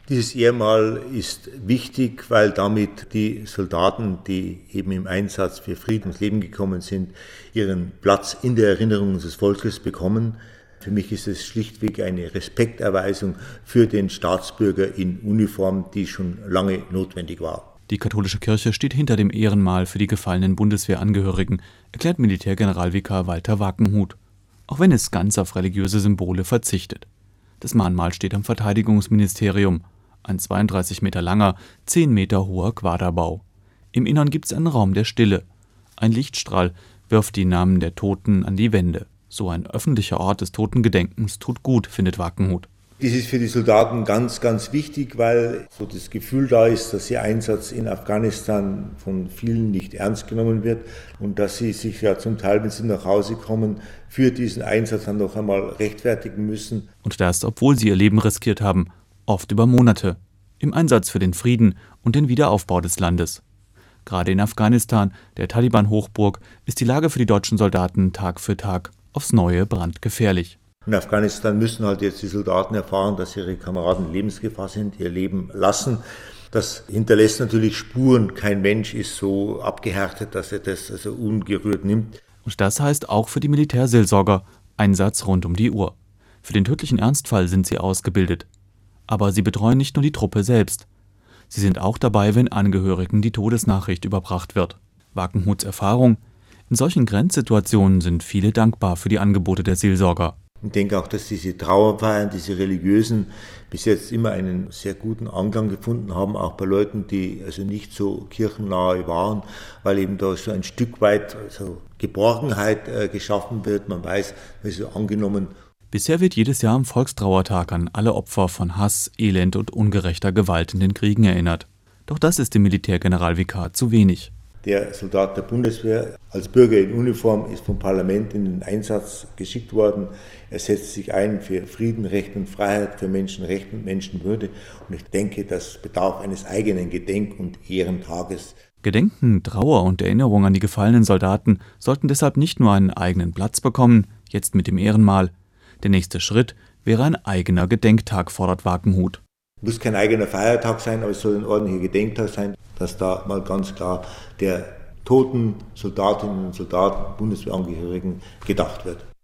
Dieses Ehrenmal ist wichtig, weil damit die Soldaten, die eben im Einsatz für Frieden ums Leben gekommen sind, ihren Platz in der Erinnerung unseres Volkes bekommen. Für mich ist es schlichtweg eine Respekterweisung für den Staatsbürger in Uniform, die schon lange notwendig war. Die katholische Kirche steht hinter dem Ehrenmal für die gefallenen Bundeswehrangehörigen, erklärt Militärgeneralvikar Walter Wakenhut, auch wenn es ganz auf religiöse Symbole verzichtet. Das Mahnmal steht am Verteidigungsministerium, ein 32 Meter langer, 10 Meter hoher Quaderbau. Im Innern gibt es einen Raum der Stille. Ein Lichtstrahl wirft die Namen der Toten an die Wände. So ein öffentlicher Ort des Totengedenkens tut gut, findet Wakenhut. Dies ist für die Soldaten ganz, ganz wichtig, weil so das Gefühl da ist, dass ihr Einsatz in Afghanistan von vielen nicht ernst genommen wird und dass sie sich ja zum Teil, wenn sie nach Hause kommen, für diesen Einsatz dann noch einmal rechtfertigen müssen. Und das, obwohl sie ihr Leben riskiert haben, oft über Monate, im Einsatz für den Frieden und den Wiederaufbau des Landes. Gerade in Afghanistan, der Taliban-Hochburg, ist die Lage für die deutschen Soldaten Tag für Tag aufs Neue brandgefährlich. In Afghanistan müssen halt jetzt die Soldaten erfahren, dass ihre Kameraden in Lebensgefahr sind, ihr Leben lassen. Das hinterlässt natürlich Spuren. Kein Mensch ist so abgehärtet, dass er das also ungerührt nimmt. Und das heißt auch für die Militärseelsorger Einsatz rund um die Uhr. Für den tödlichen Ernstfall sind sie ausgebildet. Aber sie betreuen nicht nur die Truppe selbst. Sie sind auch dabei, wenn Angehörigen die Todesnachricht überbracht wird. Wakenhuts Erfahrung: In solchen Grenzsituationen sind viele dankbar für die Angebote der Seelsorger. Ich denke auch, dass diese Trauerfeiern, diese religiösen, bis jetzt immer einen sehr guten Anklang gefunden haben, auch bei Leuten, die also nicht so kirchennahe waren, weil eben da so ein Stück weit so Geborgenheit geschaffen wird. Man weiß, man ist so angenommen. Bisher wird jedes Jahr am Volkstrauertag an alle Opfer von Hass, Elend und ungerechter Gewalt in den Kriegen erinnert. Doch das ist dem Militärgeneralvikar zu wenig. Der Soldat der Bundeswehr als Bürger in Uniform ist vom Parlament in den Einsatz geschickt worden. Er setzt sich ein für Frieden, Recht und Freiheit, für Menschenrechte und Menschenwürde. Und ich denke, das bedarf eines eigenen Gedenk- und Ehrentages. Gedenken, Trauer und Erinnerung an die gefallenen Soldaten sollten deshalb nicht nur einen eigenen Platz bekommen, jetzt mit dem Ehrenmal. Der nächste Schritt wäre ein eigener Gedenktag, fordert Wakenhut. Muss kein eigener Feiertag sein, aber es soll ein ordentlicher Gedenktag sein, dass da mal ganz klar der toten Soldatinnen und Soldaten, Bundeswehrangehörigen gedacht wird.